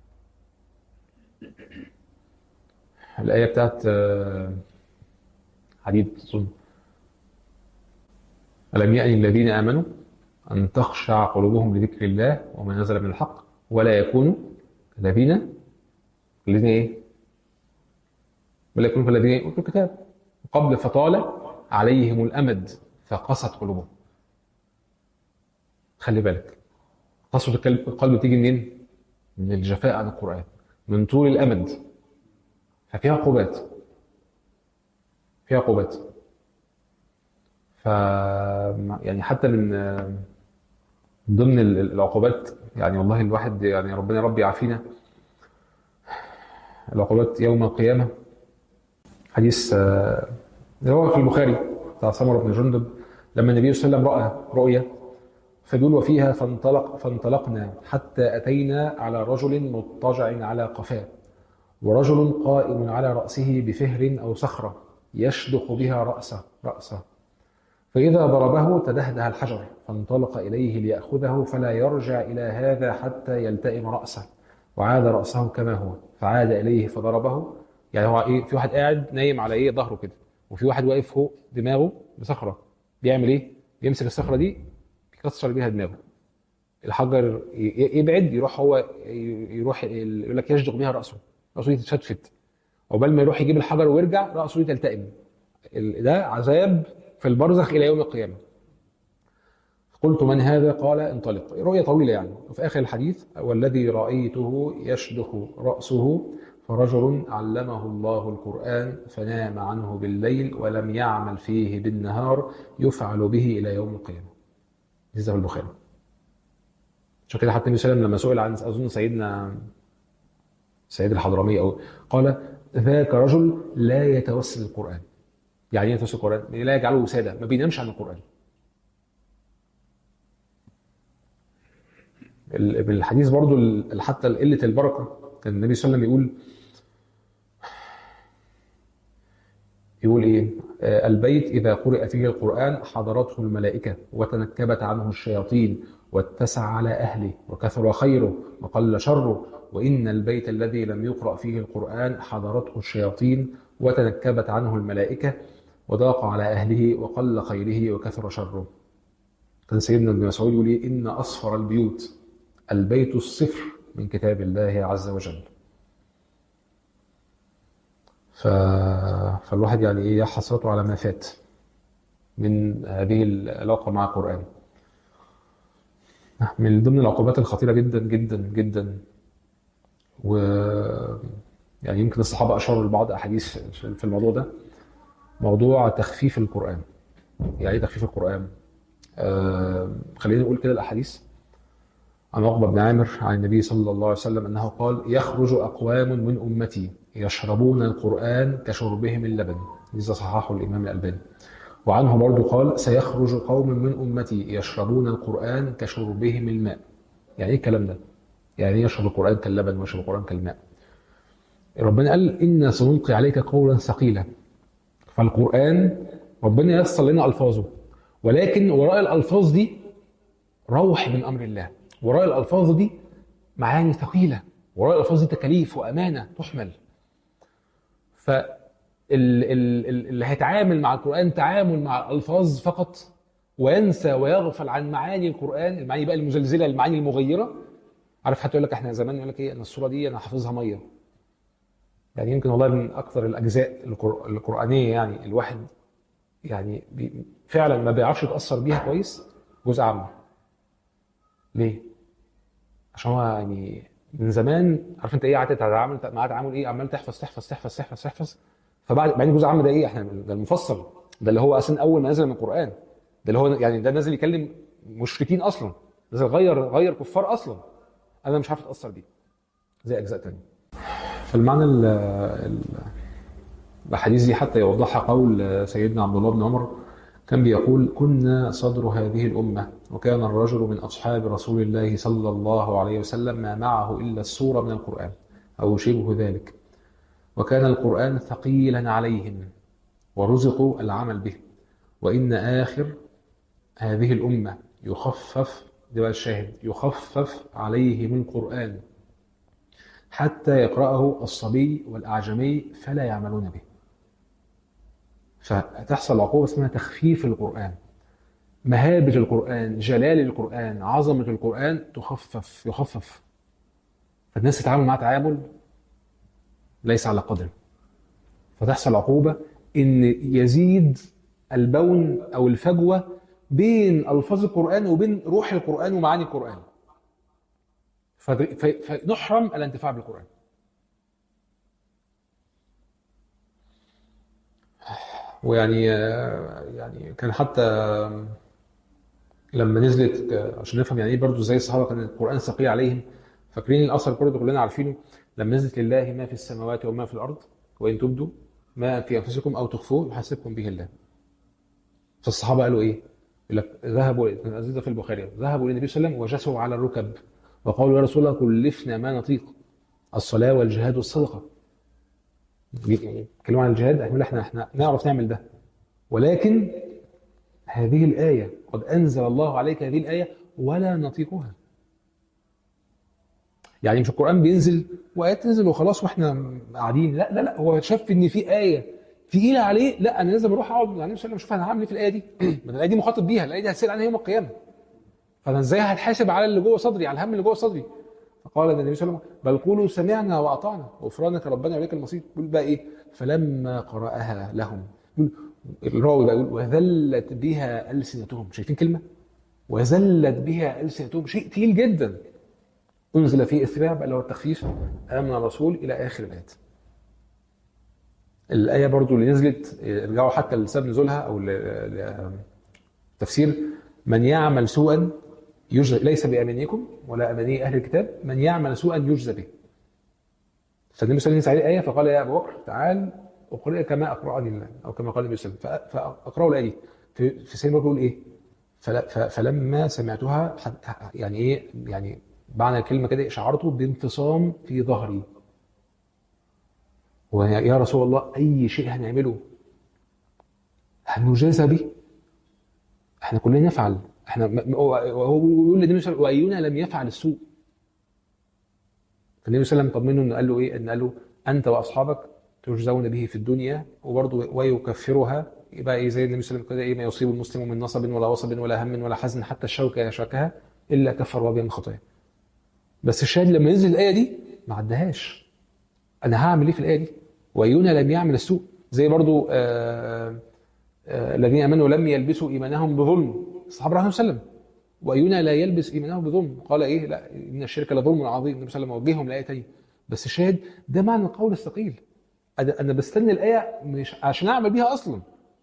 الآية بتاعت حديد أظن: ألم يأن الذين آمنوا أن تخشع قلوبهم لذكر الله وما نزل من الحق ولا يكونوا الذين الذين إيه؟ ولا يكونوا كالذين أوتوا الكتاب قبل فطال عليهم الأمد فقست قلوبهم. خلي بالك، قسوة القلب تيجي منين؟ من الجفاء عن القرآن، من طول الأمد. ففيها عقوبات، فيها عقوبات. ف يعني حتى من ضمن العقوبات، يعني والله الواحد يعني ربنا ربي يعافينا، العقوبات يوم القيامة حديث آه، اللي هو في البخاري بتاع سمرة بن جندب، لما النبي صلى الله عليه وسلم رأى رؤيا، فبيقول وفيها فانطلق فانطلقنا حتى أتينا على رجل مضطجع على قفاه، ورجل قائم على رأسه بفهر أو صخرة يشدق بها رأسه رأسه فإذا ضربه تدهده الحجر، فانطلق إليه ليأخذه فلا يرجع إلى هذا حتى يلتئم رأسه، وعاد رأسه كما هو، فعاد إليه فضربه. يعني هو إيه، في واحد قاعد نايم على إيه ظهره كده، وفي واحد واقف فوق دماغه بصخرة، بيعمل إيه؟ يمسك الصخرة دي يكسر بيها دماغه، الحجر ي- يبعد، يروح هو ي- يروح ال- يقول لك يشدق بها رأسه، رأسه دي تتشتت، عقبال ما يروح يجيب الحجر ويرجع رأسه دي تلتئم. ال- ده عذاب في البرزخ إلى يوم القيامة. قلت من هذا؟ قال انطلق. رؤية طويلة يعني. وفي آخر الحديث والذي رأيته يشدخ رأسه فرجل علمه الله القرآن فنام عنه بالليل ولم يعمل فيه بالنهار يفعل به إلى يوم القيامة. ده في البخاري. عشان كده حتى النبي صلى الله عليه وسلم لما سئل عن أظن سيدنا سيد الحضرمي أو قال ذاك رجل لا يتوسل القرآن. يعني ايه يتوسل القرآن؟ لا يجعله وسادة، ما بينامش عن القرآن. ال- من الحديث برضو ال- حتى قلة البركة، كان النبي صلى الله عليه وسلم يقول يقول ايه؟ آه، البيت إذا قرئ فيه القرآن حضرته الملائكة وتنكبت عنه الشياطين واتسع على أهله وكثر خيره وقل شره، وإن البيت الذي لم يقرأ فيه القرآن حضرته الشياطين وتنكبت عنه الملائكة وضاق على أهله وقل خيره وكثر شره. كان سيدنا ابن مسعود يقول ايه؟ إن أصفر البيوت البيت الصفر من كتاب الله عز وجل. ف... فالواحد يعني ايه يا حسرته على ما فات من هذه العلاقة مع القرآن. من ضمن العقوبات الخطيرة جدا جدا جدا، و يعني يمكن الصحابة أشاروا لبعض أحاديث في الموضوع ده، موضوع تخفيف القرآن. يعني ايه تخفيف القرآن؟ آه... خلينا نقول كده الأحاديث عن عقبة بن عامر عن النبي صلى الله عليه وسلم أنه قال يخرج أقوام من أمتي يشربون القرآن كشربهم اللبن. إذا صححه الإمام الألباني. وعنه برضو قال سيخرج قوم من أمتي يشربون القرآن كشربهم الماء. يعني إيه الكلام ده؟ يعني إيه يشرب القرآن كاللبن ويشرب القرآن كالماء؟ ربنا قال إنا سنلقي عليك قولا ثقيلا. فالقرآن ربنا ييسر لنا ألفاظه، ولكن وراء الألفاظ دي روح من أمر الله، وراء الألفاظ دي معاني ثقيلة، وراء الألفاظ دي تكاليف وأمانة تحمل. فاللي هيتعامل مع القرآن تعامل مع الألفاظ فقط، وينسى ويغفل عن معاني القرآن، المعاني بقى المزلزلة، المعاني المغيرة. عارف حتى يقول لك احنا زمان يقول لك ايه، انا الصورة دي انا حافظها مية. يعني يمكن والله من أكثر الأجزاء القر- القرآنية يعني الواحد يعني بي- فعلا ما بيعرفش يتأثر بيها كويس، جزء عامة. ليه؟ عشان هو يعني من زمان عارف انت ايه، قعدت تتعامل معاه تعامل ايه، عمال تحفظ تحفظ تحفظ تحفظ تحفظ. فبعد بعدين جزء عام ده ايه، احنا ده المفصل، ده اللي هو اصلا اول ما نزل من القران، ده اللي هو يعني ده نازل يكلم مشركين اصلا، نزل غير غير كفار اصلا، انا مش عارف اتاثر بيه زي اجزاء تانية. فالمعنى ال- ال- الاحاديث دي حتى يوضحها قول سيدنا عبد الله بن عمر، كان بيقول كنا صدر هذه الأمة، وكان الرجل من أصحاب رسول الله صلى الله عليه وسلم ما معه إلا السورة من القرآن أو شبه ذلك، وكان القرآن ثقيلا عليهم ورزقوا العمل به، وإن آخر هذه الأمة يخفف، ده بقى الشاهد، يخفف عليهم القرآن حتى يقرأه الصبي والأعجمي فلا يعملون به. فتحصل عقوبة اسمها تخفيف القرآن، مهابة القرآن، جلال القرآن، عظمة القرآن تخفف يخفف، فالناس تتعامل معاه تعامل ليس على قدر، فتحصل عقوبة إن يزيد البون أو الفجوة بين ألفاظ القرآن وبين روح القرآن ومعاني القرآن، فد- ف- فنحرم الانتفاع بالقرآن. ويعني آه، يعني كان حتى لما نزلت آه، عشان نفهم يعني ايه برضه زي الصحابه كان القران ثقيل عليهم، فاكرين الاثر برضه كلنا عارفينه، لما نزلت لله ما في السماوات وما في الارض وان تبدوا ما في انفسكم او تخفوه يحاسبكم به الله. فالصحابه قالوا ايه؟ يقول لك ذهبوا العزيز في البخاري، ذهبوا للنبي صلى الله عليه وسلم وجسوا على الركب وقالوا يا رسول الله كلفنا ما نطيق، الصلاه والجهاد والصدقه. كلمة عن الجهاد، هنقول احنا احنا نعرف نعمل ده، ولكن هذه الآية قد أنزل الله عليك هذه الآية ولا نطيقها. يعني مش القرآن بينزل وآيات تنزل وخلاص واحنا قاعدين، لا لا لا، هو شاف ان في آية تقيلة عليه، لا انا لازم اروح اقعد مع النبي صلى الله عليه وسلم اشوف انا هعمل ايه في الآية دي. ما الآية دي مخاطب بيها، الآية دي هتسأل عنها يوم القيامة، فانا ازاي هتحاسب على اللي جوه صدري، على الهم اللي جوه صدري. فقال النبي صلى الله عليه وسلم بل قولوا سمعنا واطعنا غفرانك ربنا واليك المصير. يقول بقى ايه؟ فلما قرأها لهم، يقول الراوي بقى يقول وذلت بها ألسنتهم، شايفين كلمة وذلت بها ألسنتهم، شيء تقيل جدا. انزل فيه اثراب اللي هو التخفيف، امن الرسول الى اخر الايات. الايه برضو اللي نزلت ارجعوا حتى لسبب نزولها او التفسير، من يعمل سوءا يجزى، ليس بامانيكم ولا اماني اهل الكتاب، من يعمل سوءا يجزى به. فالنبي صلى الله عليه وسلم عليه ايه فقال يا ابو بكر تعال اقرئك كما اقرأني الله، او كما قال النبي صلى الله عليه وسلم، فاقرأوا الايه دي. في في سيدنا بيقول ايه؟ فلما سمعتها يعني ايه؟ يعني معنى الكلمه كده شعرت بانفصام في ظهري. ويا رسول الله اي شيء هنعمله هنجازى به؟ احنا كلنا نفعل، احنا وهو بيقول للنبي صلى الله عليه وسلم واينا لم يفعل السوء. فالنبي صلى الله عليه وسلم طمنه انه قال له ايه؟ ان قال له انت واصحابك تجزون به في الدنيا، وبرضه ويكفرها، يبقى ايه زي النبي صلى الله عليه وسلم كده ايه؟ ما يصيب المسلم من نصب ولا وصب ولا هم ولا حزن حتى الشوكه يشاكها الا كفر الله بها من خطاياه. بس الشاهد لما ينزل الايه دي ما عدهاش، انا هعمل ايه في الايه دي؟ واينا لم يعمل السوء، زي برضو آه آه الذين امنوا لم يلبسوا ايمانهم بظلم، الصحابه رضي الله عنهم وسلم، واينا لا يلبس ايمانه بظلم، قال ايه؟ لا ان الشرك لظلم عظيم. النبي صلى الله عليه وسلم وجههم لايه تانيه. بس الشاهد ده معنى القول الثقيل، انا انا بستنى الايه مش عشان اعمل بيها اصلا،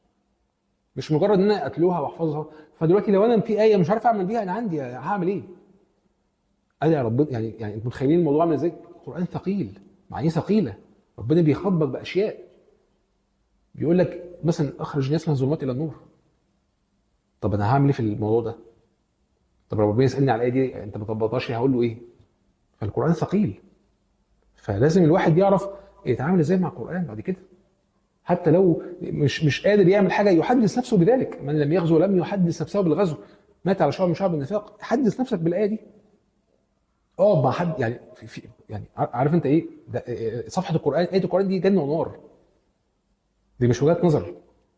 مش مجرد ان انا اتلوها واحفظها. فدلوقتي لو انا في ايه مش عارف اعمل بيها، انا عندي هعمل ايه؟ انا يا رب يعني يعني انتوا متخيلين الموضوع عامل ازاي؟ القران ثقيل، معانيه ثقيله، ربنا بيخاطبك باشياء، بيقول لك مثلا اخرج الناس من الظلمات الى النور. طب انا هعمل ايه في الموضوع ده؟ طب لو ربنا يسالني على الايه دي انت ما طبقتهاش هقول له ايه؟ فالقران ثقيل، فلازم الواحد يعرف يتعامل ازاي مع القران بعد كده. حتى لو مش مش قادر يعمل حاجه يحدث نفسه بذلك، من لم يغزو لم يحدث نفسه بالغزو، مات على شعب من شعب النفاق. حدث نفسك بالايه دي، اه مع حد يعني في في يعني عارف انت ايه ده؟ صفحه القران، ايه القران دي جنه ونار، دي مش وجهه نظر.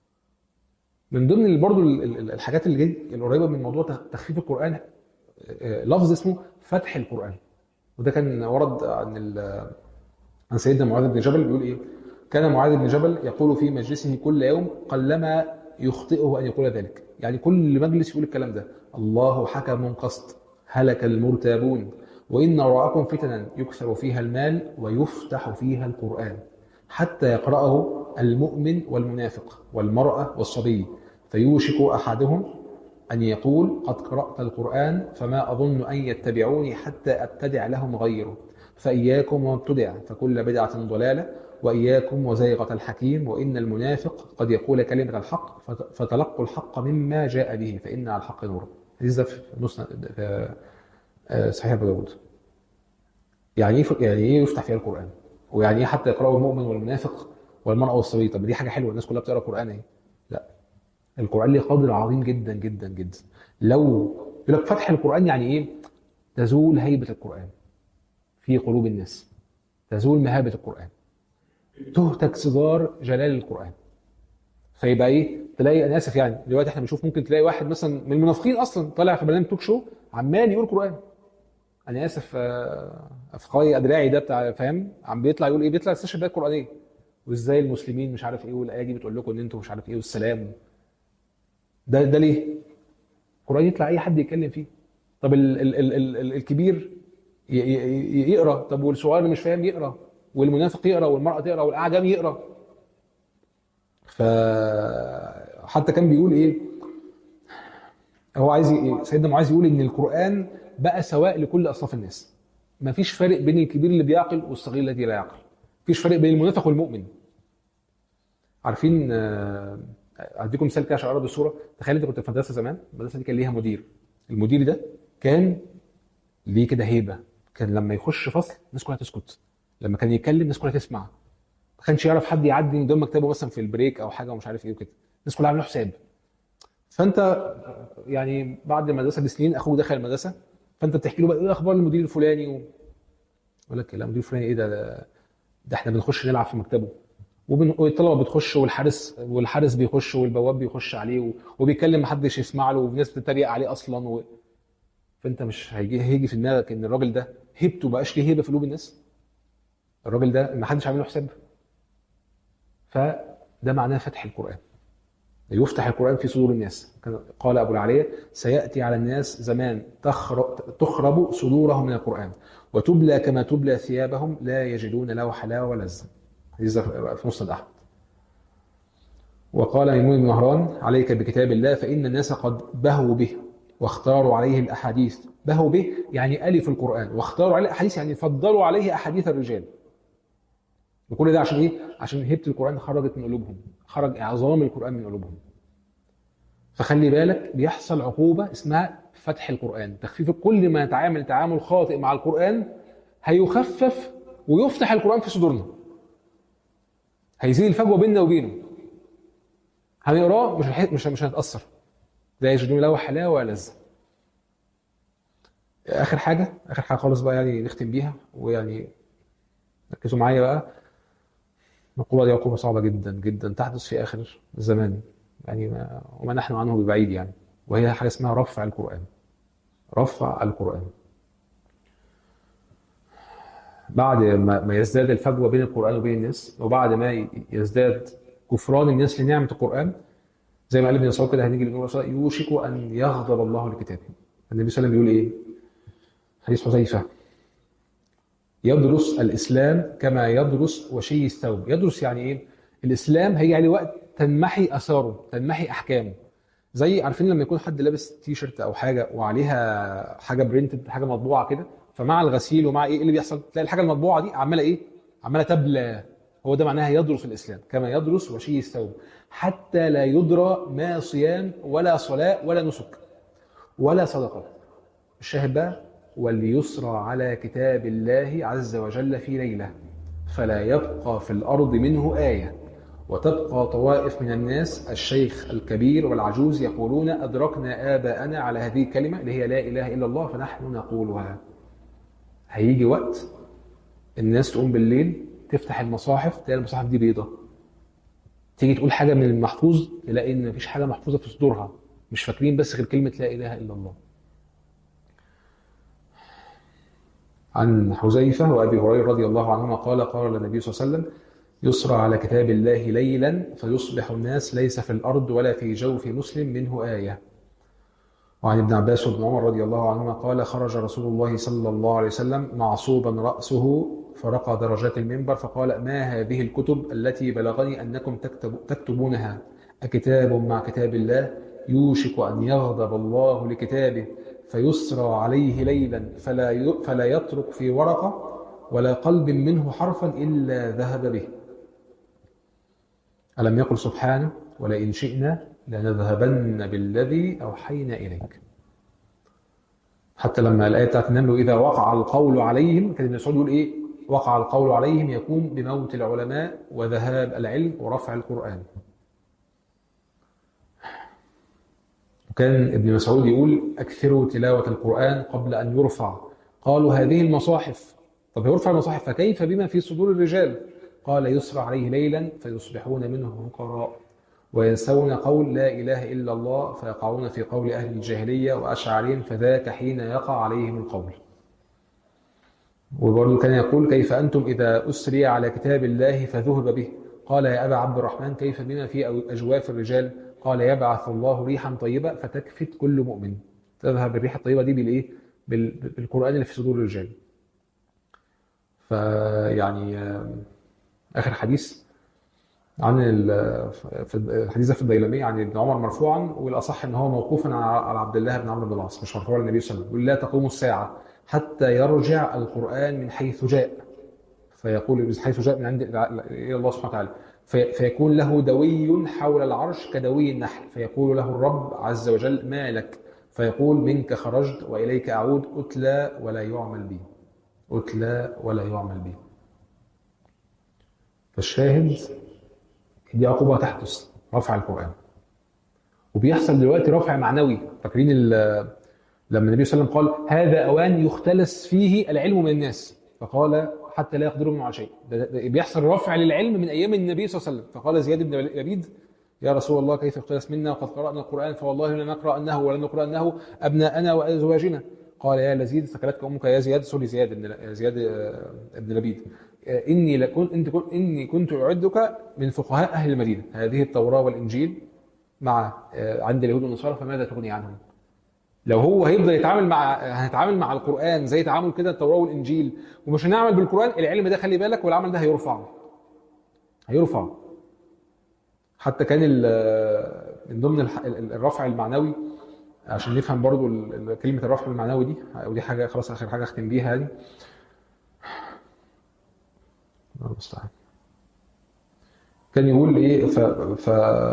من ضمن برضه الحاجات اللي جاي القريبه من موضوع تخفيف القران لفظ اسمه فتح القران، وده كان ورد عن عن سيدنا معاذ بن جبل. بيقول ايه؟ كان معاذ بن جبل يقول في مجلسه كل يوم قلما يخطئه ان يقول ذلك، يعني كل مجلس يقول الكلام ده: الله حكم قسط هلك المرتابون، وإن وراءكم فتنا يكثر فيها المال ويفتح فيها القرآن حتى يقرأه المؤمن والمنافق والمرأة والصبي، فيوشك أحدهم أن يقول قد قرأت القرآن فما أظن أن يتبعوني حتى أبتدع لهم غيره، فإياكم وابتدع فكل بدعة ضلالة، وإياكم وزيغة الحكيم، وإن المنافق قد يقول كلمة الحق فتلقوا الحق مما جاء به فإن على الحق نور. هذا في مسند صحيح أبو داود. يعني ايه يعني ايه يفتح فيها القرآن؟ ويعني ايه حتى يقرأه المؤمن والمنافق والمرأة والصبي؟ طب دي حاجة حلوة، الناس كلها بتقرأ القرآن اهي. لا، القرآن ليه قدر عظيم جدا جدا جدا. لو يقول لك فتح القرآن يعني ايه؟ تزول هيبة القرآن في قلوب الناس، تزول مهابة القرآن، تهتك صدار جلال القرآن. فيبقى ايه؟ تلاقي، انا اسف يعني دلوقتي احنا بنشوف ممكن تلاقي واحد مثلا من المنافقين اصلا طالع في برنامج توك شو عمال يقول قرآن. انا اسف افقاي ادراعي ده بتاع فاهم، عم بيطلع يقول ايه؟ بيطلع استشهاد قرآنية، وازاي المسلمين مش عارف ايه، والايه دي بتقول لكم ان انتم مش عارف ايه والسلام. ده ده ليه؟ القرآن يطلع اي حد يتكلم فيه. طب ال ال ال ال ال الكبير يقرا، طب والصغير اللي مش فاهم يقرا، والمنافق يقرا، والمرأة تقرا، والاعجم يقرا. فحتى كان بيقول ايه؟ هو عايز إيه؟ سيدنا معاذ يقول ان القرآن بقى سواء لكل اصناف الناس، ما فيش فرق بين الكبير اللي بيعقل والصغير الذي لا يعقل، ما فيش فرق بين المنافق والمؤمن. عارفين آه، اديكم مثال كده عشان اقرب الصوره. تخيل انت كنت في مدرسه زمان، المدرسه دي كان ليها مدير. المدير ده كان ليه كده هيبه. كان لما يخش فصل الناس كلها تسكت، لما كان يتكلم الناس كلها تسمع. ما كانش يعرف حد يعدي من قدام مكتبه مثلا في البريك او حاجه ومش عارف ايه وكده. الناس كلها عامله حساب. فانت يعني بعد المدرسه بسنين اخوه دخل المدرسه، فانت بتحكي له بقى ايه اخبار المدير الفلاني و... يقول لك لا، المدير الفلاني ايه ده؟ ده ده احنا بنخش نلعب في مكتبه، وبن- والطلبه بتخش والحارس والحارس بيخش والبواب بيخش عليه و... وبيتكلم محدش يسمع له والناس بتتريق عليه اصلا و... فانت مش هيجي هيجي في دماغك ان الراجل ده هيبته بقاش ليه هيبه في قلوب الناس؟ الراجل ده ما حدش عامل له حساب. فده معناه فتح القران، يفتح القرآن في صدور الناس. كان- قال أبو العالية: سيأتي على الناس زمان تخرب, تخرب صدورهم من القرآن، وتبلى كما تبلى ثيابهم، لا يجدون له حلاوة ولا لذة. حديث ده في مسند أحمد. وقال ميمون بن مهران: عليك بكتاب الله فإن الناس قد بهوا به واختاروا عليه الأحاديث. بهوا به يعني ألف القرآن، واختاروا عليه الأحاديث يعني فضلوا عليه أحاديث الرجال. وكل ده عشان إيه؟ عشان هبة القرآن خرجت من قلوبهم، خرج إعظام القرآن من قلوبهم. فخلي بالك بيحصل عقوبة اسمها فتح القرآن، تخفيف. كل ما نتعامل تعامل خاطئ مع القرآن هيخفف ويفتح القرآن في صدورنا، هيزيل الفجوة بيننا وبينه. هنقراه مش هنح- مش مش هنتأثر، لا يجدون له حلاوة ولا لذة. آخر حاجة آخر حاجة خالص بقى، يعني نختم بيها، ويعني ركزوا معايا بقى. العقوبة دي عقوبة صعبة جدا جدا تحدث في آخر الزمان، يعني ما وما نحن عنه ببعيد يعني. وهي حاجة اسمها رفع القرآن. رفع القرآن بعد ما ما يزداد الفجوه بين القران وبين الناس، وبعد ما يزداد كفران الناس لنعمه القران، زي ما قال ابن مسعود كده، هنيجي للنبي صلى الله عليه وسلم: يوشك ان يغضب الله لكتابه. النبي صلى الله عليه وسلم بيقول ايه؟ حديث حذيفه: يدرس الاسلام كما يدرس وشي الثوب. يدرس يعني ايه؟ الاسلام هيجي عليه وقت تنمحي اثاره، تنمحي احكامه. زي عارفين لما يكون حد لابس تي شيرت او حاجه وعليها حاجه برينتد، حاجه مطبوعه كده، فمع الغسيل ومع ايه اللي بيحصل؟ تلاقي الحاجه المطبوعه دي عماله ايه؟ عماله تبلى. هو ده معناها يدرس الاسلام كما يدرس وشي الثوب، حتى لا يدرى ما صيام ولا صلاه ولا نسك ولا صدقه. الشاهد بقى: وليسرى على كتاب الله عز وجل في ليله، فلا يبقى في الارض منه ايه، وتبقى طوائف من الناس الشيخ الكبير والعجوز يقولون: أدركنا آباءنا على هذه الكلمة اللي هي لا إله إلا الله فنحن نقولها. هيجي وقت الناس تقوم بالليل تفتح المصاحف، تلاقي المصاحف دي بيضة. تيجي تقول حاجة من المحفوظ تلاقي إن مفيش حاجة محفوظة في صدورها، مش فاكرين بس غير كلمة لا إله إلا الله. عن حذيفة وأبي هريرة رضي الله عنهما قال: قال النبي صلى الله عليه وسلم: يسرى على كتاب الله ليلا فيصبح الناس ليس في الأرض ولا في جوف مسلم منه آية. وعن ابن عباس وابن عمر رضي الله عنهما قال: خرج رسول الله صلى الله عليه وسلم معصوبا رأسه فرقى درجات المنبر فقال: ما هذه الكتب التي بلغني أنكم تكتب تكتبونها؟ أكتاب مع كتاب الله يوشك أن يغضب الله لكتابه فيسرى عليه ليلا فلا ي- فلا يترك في ورقة ولا قلب منه حرفا إلا ذهب به. ألم يقل سبحانه: ولئن شئنا لنذهبن بالذي أوحينا إليك. حتى لما الآية بتاعت النمل: إذا وقع القول عليهم، كان ابن مسعود يقول إيه؟ وقع القول عليهم يكون بموت العلماء وذهاب العلم ورفع القرآن. وكان ابن مسعود يقول: أكثروا تلاوة القرآن قبل أن يرفع. قالوا: هذه المصاحف. طب يرفع المصاحف فكيف بما في صدور الرجال؟ قال: يسرى عليه ليلا فيصبحون منه فقراء وينسون قول لا إله إلا الله فيقعون في قول أهل الجاهلية وأشعارهم، فذاك حين يقع عليهم القول. وبرضه كان يقول: كيف أنتم إذا أسري على كتاب الله فذهب به؟ قال: يا أبا عبد الرحمن كيف بما في أجواف الرجال؟ قال: يبعث الله ريحا طيبة فتكفت كل مؤمن. تذهب الريحة الطيبة دي بالإيه؟ بال- بالقرآن اللي في صدور الرجال. فيعني آه، آخر حديث عن ال- في الحديث ده في الديلمي عن ابن عمر مرفوعا، والاصح ان هو موقوفا على على عبد الله بن عمرو بن العاص، مش مرفوع للنبي صلى الله عليه وسلم. يقول: لا تقوم الساعه حتى يرجع القران من حيث جاء، فيقول من حيث جاء من عند الى الله سبحانه وتعالى، في فيكون له دوي حول العرش كدوي النحل، فيقول له الرب عز وجل: ما لك؟ فيقول: منك خرجت وإليك أعود، أتلى ولا يعمل بي، أتلى ولا يعمل بي. فالشاهد دي عقوبة تحدث، رفع القرآن. وبيحصل دلوقتي رفع معنوي. فاكرين لما النبي صلى الله عليه وسلم قال: هذا أوان يختلس فيه العلم من الناس، فقال: حتى لا يقدرون على شيء. ده ده بيحصل رفع للعلم من أيام النبي صلى الله عليه وسلم. فقال زياد بن لبيد: يا رسول الله، كيف يختلس منا وقد قرأنا القرآن؟ فوالله لا نقرأ أنه ولا نقرأ أنه أبناءنا وأزواجنا. قال: يا لزيد، ثكلتك أمك يا زياد، سوري زياد بن زياد بن لبيد، إني لكن إني كنت أعدك من فقهاء أهل المدينة، هذه التوراة والإنجيل مع عند اليهود والنصارى، فماذا تغني عنهم؟ لو هو هيفضل يتعامل مع هنتعامل مع القرآن زي تعامل كده التوراة والإنجيل ومش هنعمل بالقرآن، العلم ده خلي بالك والعمل ده هيرفع هيرفع حتى كان من ضمن الرفع المعنوي، عشان نفهم برضو كلمة الرفع المعنوي دي، ودي حاجة خلاص آخر حاجة أختم بيها يعني. كان يقول إيه ف... ف...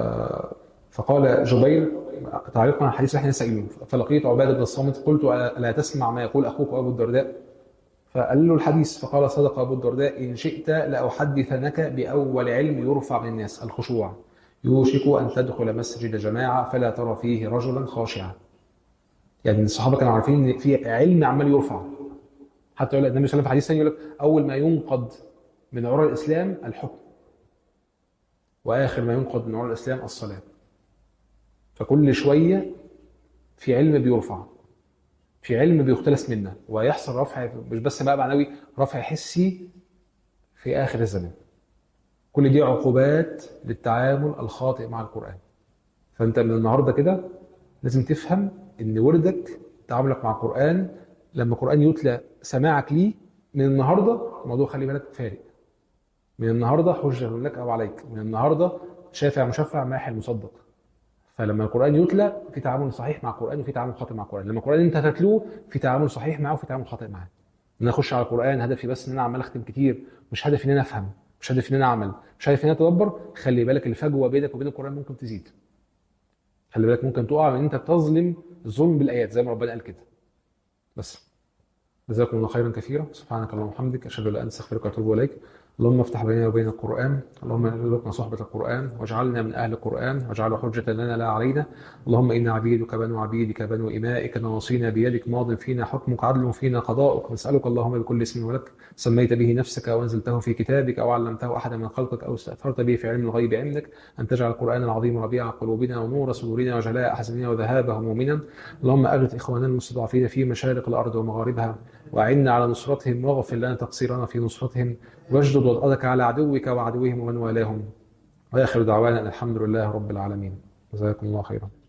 فقال جبير تعليقا على الحديث اللي احنا سائلين: فلقيت عبادة بن الصامت قلت: ألا تسمع ما يقول أخوك أبو الدرداء؟ فقال له الحديث، فقال: صدق أبو الدرداء، إن شئت لأحدثنك بأول علم يرفع من الناس: الخشوع. يوشك أن تدخل مسجد جماعة فلا ترى فيه رجلا خاشعا. يعني الصحابة كانوا عارفين إن في علم عمال يرفع. حتى يقول النبي صلى الله عليه وسلم في حديث ثاني يقول لك: أول ما ينقض من عرى الإسلام الحكم، وآخر ما ينقض من عرى الإسلام الصلاة. فكل شوية في علم بيرفع، في علم بيختلس منا، ويحصل رفع مش بس بقى معنوي، رفع حسي في آخر الزمان. كل دي عقوبات للتعامل الخاطئ مع القرآن. فأنت من النهاردة كده لازم تفهم إن وردك تعاملك مع القرآن، لما القرآن يتلى سماعك ليه من النهاردة الموضوع خلي بالك فارق. من النهاردة حجة لك أو عليك، من النهاردة شافع مشفع ماحل مصدق. فلما القرآن يتلى في تعامل صحيح مع القرآن وفي تعامل خاطئ مع القرآن. لما القرآن انت تتلوه في تعامل صحيح معه وفي تعامل خاطئ معه. ان انا اخش على القرآن هدفي بس ان انا عمال اختم كتير، مش هدفي ان انا افهم، مش هدفي ان انا اعمل، مش هدفي ان انا اتدبر. خلي بالك الفجوة بينك وبين القرآن ممكن تزيد. خلي بالك ممكن تقع من ان انت تظلم الظلم بالايات زي ما ربنا قال كده. بس جزاكم الله خيرا كثيرا. سبحانك اللهم وبحمدك، اشهد ان لا اله الا انت، استغفرك واتوب اليك. اللهم افتح بيننا وبين القرآن، اللهم ارزقنا صحبة القرآن، واجعلنا من أهل القرآن، واجعله حجة لنا لا علينا. اللهم إنا عبيدك بنو عبيدك بنو إمائك، نواصينا بيدك، ماض فينا حكمك، عدل فينا قضاؤك. نسألك اللهم بكل اسم ولك سميت به نفسك أو أنزلته في كتابك أو علمته أحدا من خلقك أو استأثرت به في علم الغيب عندك، أن تجعل القرآن العظيم ربيع قلوبنا ونور صدورنا وجلاء أحزاننا وذهاب همومنا. اللهم أغث إخواننا المستضعفين في مشارق الأرض ومغاربها، وأعنا على نصرتهم، واغفر لنا تقصيرنا في نصرتهم، واجدد وطأتك على عدوك وعدوهم ومن والاهم. وآخر دعوانا الحمد لله رب العالمين. جزاكم الله خيرا.